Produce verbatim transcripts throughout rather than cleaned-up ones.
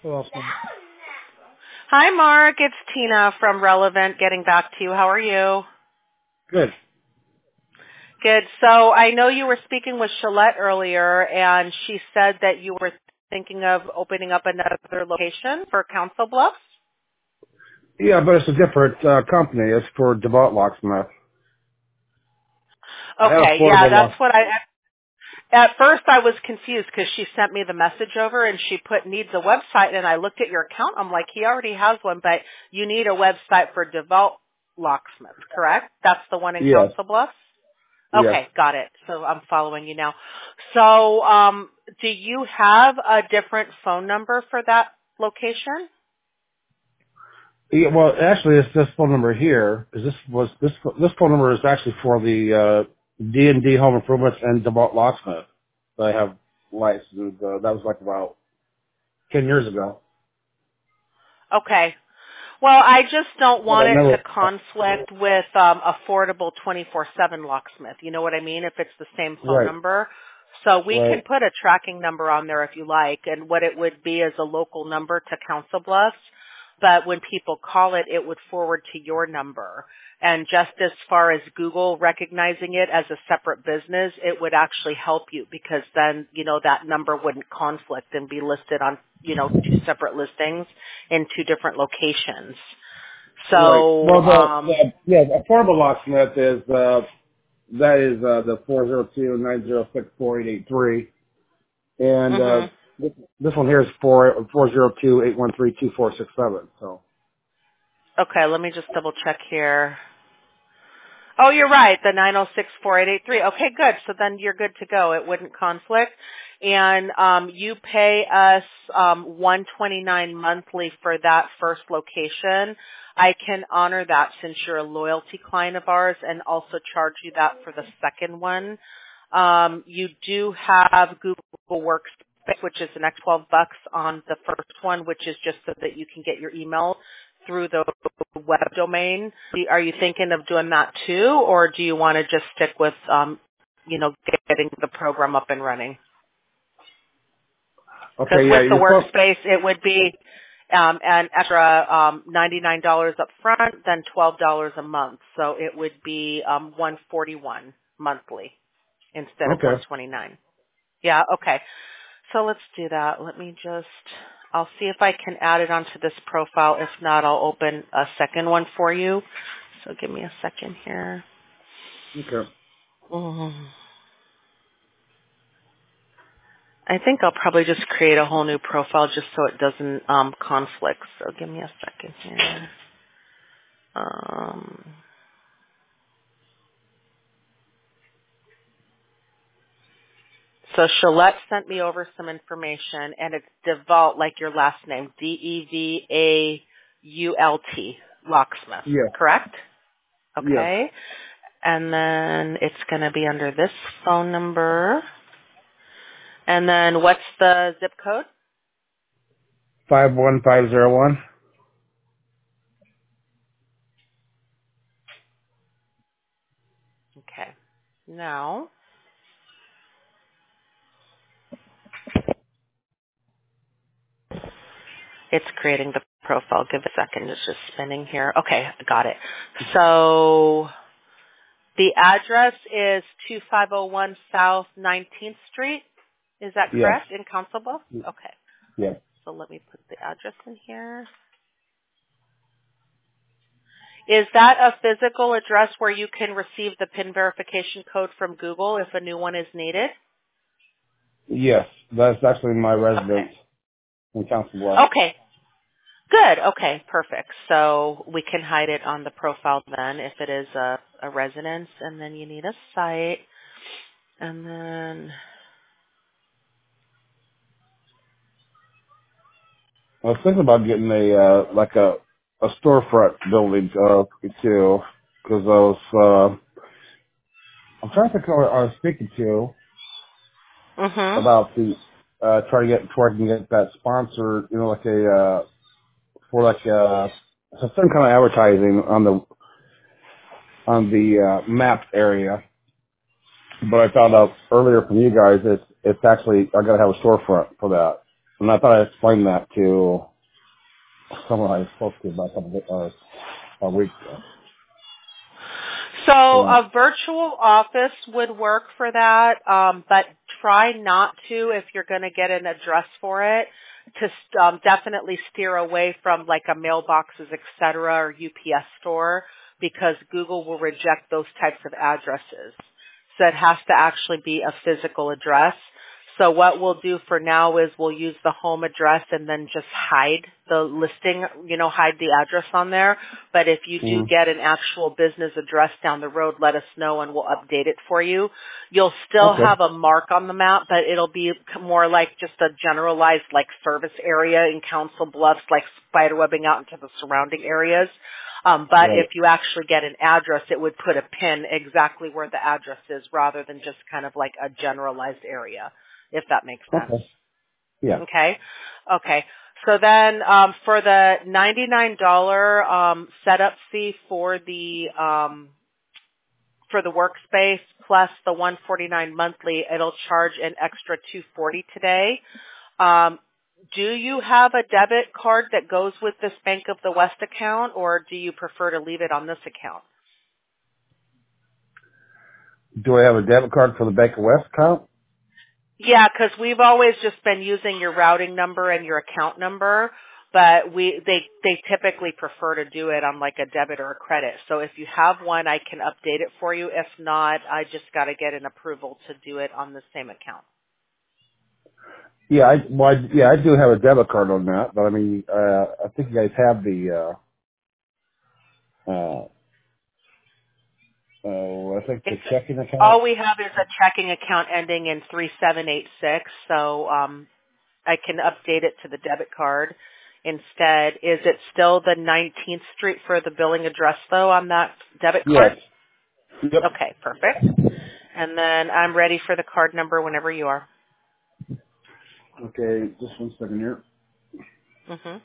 Awesome. Hi, Mark. It's Tina from Relevant getting back to you. How are you? Good. Good. So I know you were speaking with Shalette earlier, and she said that you were thinking of opening up another location for Council Bluffs. Yeah, but it's a different uh, company. It's for DeVault Locksmith. I have Okay. Yeah, affordable that's lock. what I. At first, I was confused because she sent me the message over and she put needs a website, and I looked at your account. I'm like, he already has one, but you need a website for DeVault Locksmith, correct? That's the one in Yes. Council Bluffs. Yes. Okay, got it. So I'm following you now. So, um, do you have a different phone number for that location? Yeah, well, actually, it's this phone number here. Is this was this this phone number is actually for the uh, D and D Home Improvements and DeVault Locksmith. I have licensed. Uh, that was like about ten years ago. Okay. Well, I just don't But I want it never. to conflict with um, affordable twenty-four seven locksmith. You know what I mean? If it's the same phone Right. number. So we can Right. put a tracking number on there if you like, and what it would be is a local number to Council Bluffs. But when people call it, it would forward to your number. And just as far as Google recognizing it as a separate business, it would actually help you because then, you know, that number wouldn't conflict and be listed on, you know, two separate listings in two different locations. Right. So, Well, the, um, the yeah, the affordable locksmith is uh, that is uh, the four zero two nine zero six four eight eight three. And uh, mhm. this, this one here is four four zero two eight one three two four six seven. So Okay, let me just double check here. Oh, you're right. The nine oh six four eight eight three. Okay, good. So then you're good to go. It wouldn't conflict. And um, you pay us um, one twenty-nine monthly for that first location. I can honor that since you're a loyalty client of ours, and also charge you that for the second one. Um, you do have Google Workspace, which is the next twelve bucks on the first one, which is just so that you can get your email through the web domain. Are you thinking of doing that too, or do you want to just stick with, um, you know, getting the program up and running? Because okay, yeah, with the you're supposed. workspace, it would be um, an extra um, ninety-nine dollars up front, then twelve dollars a month. So it would be um, one hundred forty-one dollars monthly instead of Okay, one hundred twenty-nine dollars. Yeah, okay. So let's do that. Let me just, I'll see if I can add it onto this profile. If not, I'll open a second one for you. So give me a second here. okay, Mm. I think I'll probably just create a whole new profile just so it doesn't um, conflict. So give me a second here. Um, so Shalette sent me over some information, and it's DeVault, like your last name, D E V A U L T, Locksmith, yes, correct? yes, Okay. And then it's going to be under this phone number. And then what's the zip code? five one five zero one. Okay. Now, it's creating the profile. Give it a second. It's just spinning here. Okay, got it. So the address is two five zero one South nineteenth Street. Is that Yes, correct? In Council Bluffs? Okay. yes, So let me put the address in here. Is that a physical address where you can receive the PIN verification code from Google if a new one is needed? yes. That's actually my Okay. residence in Council Bluffs. Okay. Good. Okay. Perfect. So we can hide it on the profile then if it is a, a residence, and then you need a site, and then I was thinking about getting a uh, like a a storefront building uh, too, because I was uh, I'm trying to think who I was speaking to mhm. about the uh, try to get before I can get that sponsor, you know, like a uh, for like uh, so some kind of advertising on the on the uh, map area. But I found out earlier from you guys it's it's actually I gotta have a storefront for that. And I thought I explained that to someone I spoke to about a couple of, uh, a week ago. So So, a virtual office would work for that, um, but try not to if you're going to get an address for it. To um, definitely steer away from like a mailboxes, et cetera, or U P S store because Google will reject those types of addresses. So it has to actually be a physical address. So what we'll do for now is we'll use the home address and then just hide the listing, you know, hide the address on there. But if you do mm, get an actual business address down the road, let us know and we'll update it for you. You'll still okay. have a mark on the map, but it'll be more like just a generalized like service area in Council Bluffs, like spiderwebbing out into the surrounding areas. Um, but Right. if you actually get an address, it would put a pin exactly where the address is rather than just kind of like a generalized area, if that makes sense. Okay. Yeah. Okay. Okay. So then um, for the ninety-nine dollars um, setup fee for the um, for the workspace plus the one hundred forty-nine dollars monthly, it'll charge an extra two hundred forty dollars today. Um, do you have a debit card that goes with this Bank of the West account, or do you prefer to leave it on this account? Do I have a debit card for the Bank of West account? Yeah, because we've always just been using your routing number and your account number, but we they they typically prefer to do it on like a debit or a credit. So if you have one, I can update it for you. If not, I just got to get an approval to do it on the same account. Yeah, I, well, I, yeah, I do have a debit card on that, but I mean, uh, I think you guys have the, uh, uh, uh, I think the It's checking account. all we have is a checking account ending in three seven eight six. So um, I can update it to the debit card instead. Is it still the nineteenth Street for the billing address though on that debit card? Yes. Yep. Okay, perfect. And then I'm ready for the card number whenever you are. Okay, just one second here. Mhm.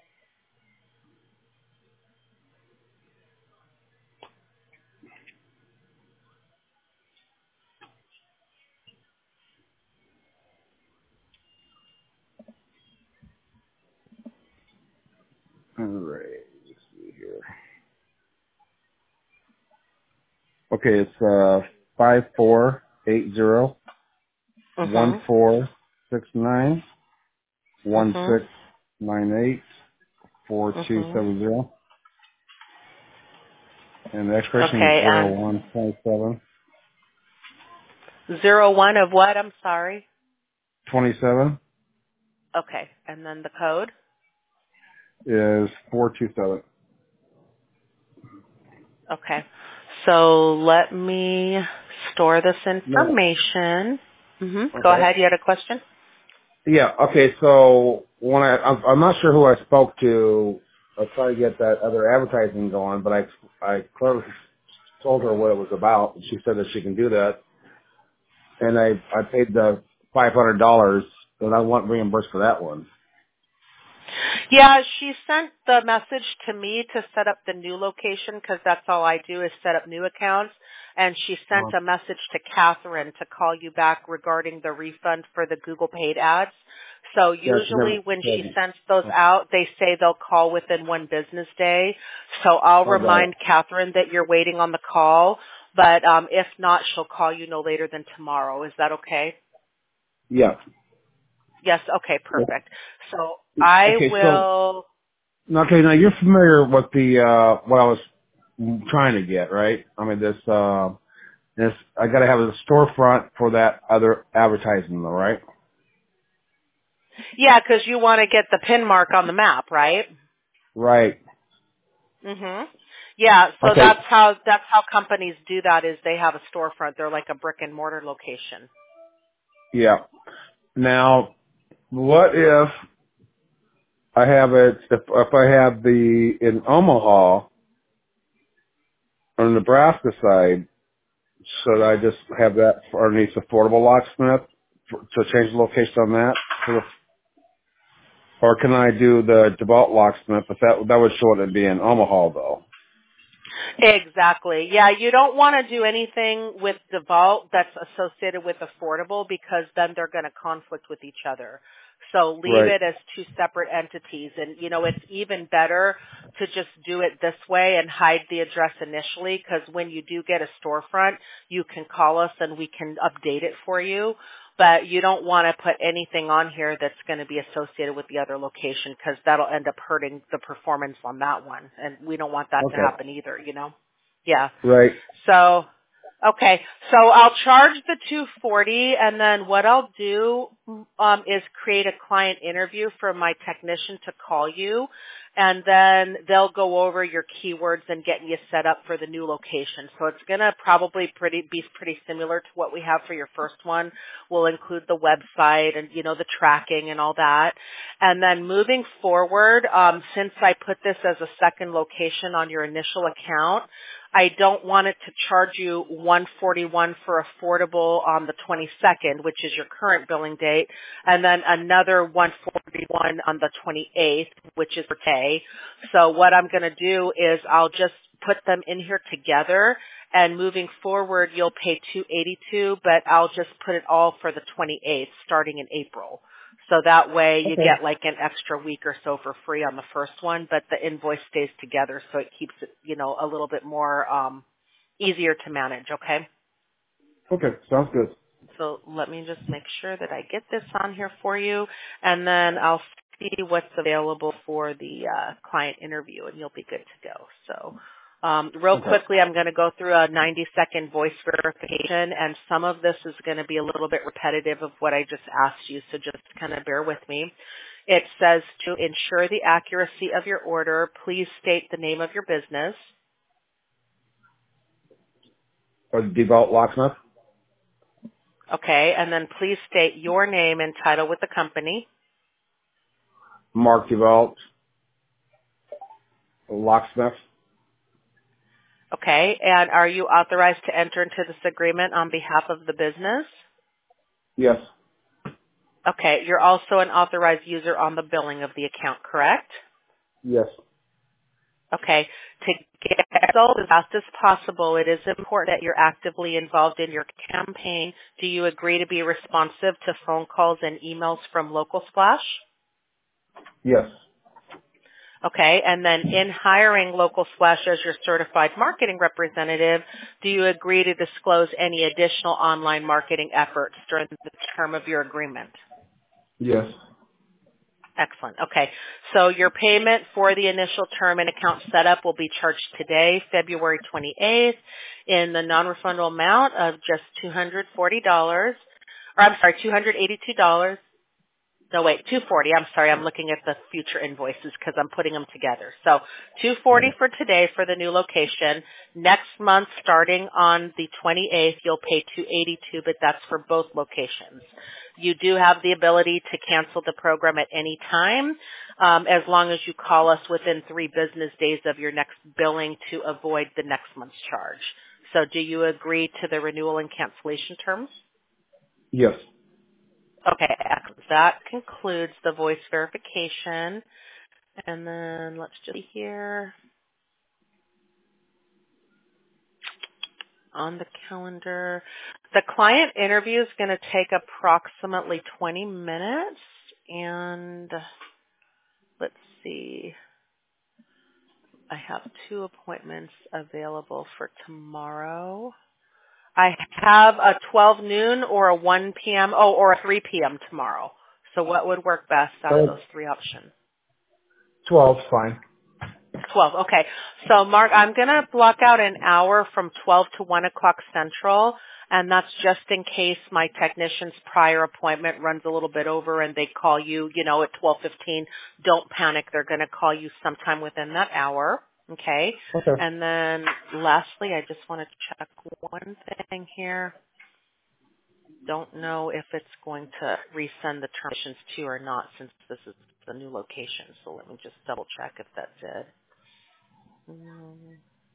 All right, let's see here. Okay, it's, uh, five four eight zero one Mhm. four six nine one Mhm. six nine eight four two Mhm. seven zero, and the expiration is Okay, zero and one twenty seven zero one of what? I'm sorry. twenty seven Okay, and then the code. is four two seven. Okay. So let me store this No. information. Mhm. Go Okay. ahead. You had a question? Yeah. Okay. So when I, I'm, I'm not sure who I spoke to. I was trying to get that other advertising going, but I, I clearly told her what it was about, and she said that she can do that. And I, I paid the five hundred dollars, and I want reimbursed for that one. Yeah, she sent the message to me to set up the new location because that's all I do is set up new accounts. And she sent Uh, a message to Catherine to call you back regarding the refund for the Google paid ads. So yeah, she never usually when told she me. sends those Oh, out, they say they'll call within one business day. So I'll oh, got it. remind Catherine that you're waiting on the call. But um, if not, she'll call you no later than tomorrow. Is that okay? Yeah. Yes. Okay. Perfect. So I Okay. So will. okay, now you're familiar with the uh what I was trying to get, right? I mean, this. uh This, I gotta have a storefront for that other advertising though, right? Yeah, because you want to get the pin mark on the map, right? Right. Mhm. Yeah, so Okay. that's how that's how companies do that is they have a storefront. They're like a brick and mortar location. Yeah. Now, what if I have it, if, if I have the, in Omaha, on the Nebraska side, should I just have that for underneath Affordable Locksmith for, to change the location on that? For the, or can I do the DeVault Locksmith, but that, that would show it to be in Omaha though? Exactly. Yeah, you don't want to do anything with DeVault that's associated with affordable because then they're going to conflict with each other. So leave Right. it as two separate entities. And, you know, it's even better to just do it this way and hide the address initially because when you do get a storefront, you can call us and we can update it for you. But you don't want to put anything on here that's going to be associated with the other location because that'll end up hurting the performance on that one. And we don't want that to Okay. happen either, you know? Yeah. Right. So, okay. So I'll charge the two forty and then what I'll do um, is create a client interview for my technician to call you and then they'll go over your keywords and get you set up for the new location. So it's going to probably pretty be pretty similar to what we have for your first one. We'll include the website and, you know, the tracking and all that. And then moving forward, um, since I put this as a second location on your initial account, I don't want it to charge you one forty-one for affordable on the twenty-second, which is your current billing date, and then another one forty-one on the twenty-eighth, which is for pay. So what I'm going to do is I'll just put them in here together, and moving forward, you'll pay two eighty-two, but I'll just put it all for the twenty-eighth, starting in April. So that way you Okay. get like an extra week or so for free on the first one, but the invoice stays together so it keeps it, you know, a little bit more um easier to manage, okay? Okay. Sounds good. So let me just make sure that I get this on here for you and then I'll see what's available for the uh client interview and you'll be good to go. So Um, real Okay. quickly, I'm going to go through a ninety second voice verification, and some of this is going to be a little bit repetitive of what I just asked you, so just kind of bear with me. It says to ensure the accuracy of your order, please state the name of your business. Or Devout Locksmith. Okay, and then please state your name and title with the company. Mark Devout Locksmith. Okay, and are you authorized to enter into this agreement on behalf of the business? Yes. Okay, you're also an authorized user on the billing of the account, correct? Yes. Okay. To get results as fast as possible, it is important that you're actively involved in your campaign. Do you agree to be responsive to phone calls and emails from Local Splash? Yes. Okay. And then in hiring Local Splash as your certified marketing representative, do you agree to disclose any additional online marketing efforts during the term of your agreement? Yes. Excellent. Okay. So your payment for the initial term and account setup will be charged today, February twenty-eighth, in the non-refundable amount of just two hundred forty dollars, or I'm sorry, two hundred eighty-two dollars. No, wait, two hundred forty dollars. I'm sorry, I'm looking at the future invoices because I'm putting them together. So two hundred forty dollars for today for the new location. Next month, starting on the twenty-eighth, you'll pay two hundred eighty-two dollars, but that's for both locations. You do have the ability to cancel the program at any time, um, as long as you call us within three business days of your next billing to avoid the next month's charge. So do you agree to the renewal and cancellation terms? Yes. Okay, excellent. That concludes the voice verification. And then let's just see here on the calendar. The client interview is going to take approximately twenty minutes. And let's see. I have two appointments available for tomorrow. I have a twelve noon or a one p.m. Oh, or a three p.m. tomorrow. So what would work best out of Uh, those three options? twelve, fine. twelve. Okay. So, Mark, I'm going to block out an hour from twelve to one o'clock Central, and that's just in case my technician's prior appointment runs a little bit over and they call you, you know, at twelve fifteen. Don't panic. They're going to call you sometime within that hour. Okay. Okay. And then lastly, I just want to check one thing here. Don't know if it's going to resend the terminations to you or not since this is the new location. So let me just double check if that did. Mm.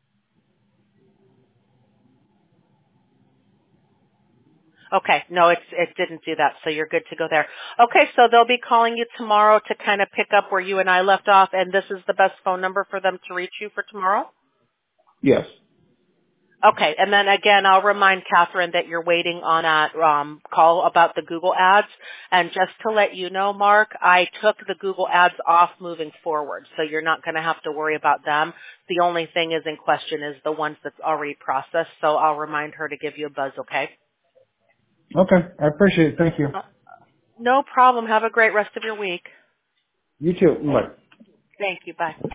Okay, no, it's, it didn't do that, so you're good to go there. Okay, so they'll be calling you tomorrow to kind of pick up where you and I left off, and this is the best phone number for them to reach you for tomorrow? Yes. Okay, and then again, I'll remind Catherine that you're waiting on that um, call about the Google ads. And just to let you know, Mark, I took the Google ads off moving forward, so you're not going to have to worry about them. The only thing is in question is the ones that's already processed, so I'll remind her to give you a buzz, okay? Okay. I appreciate it. Thank you. Uh, no problem. Have a great rest of your week. You too. Bye. Thank you. Bye.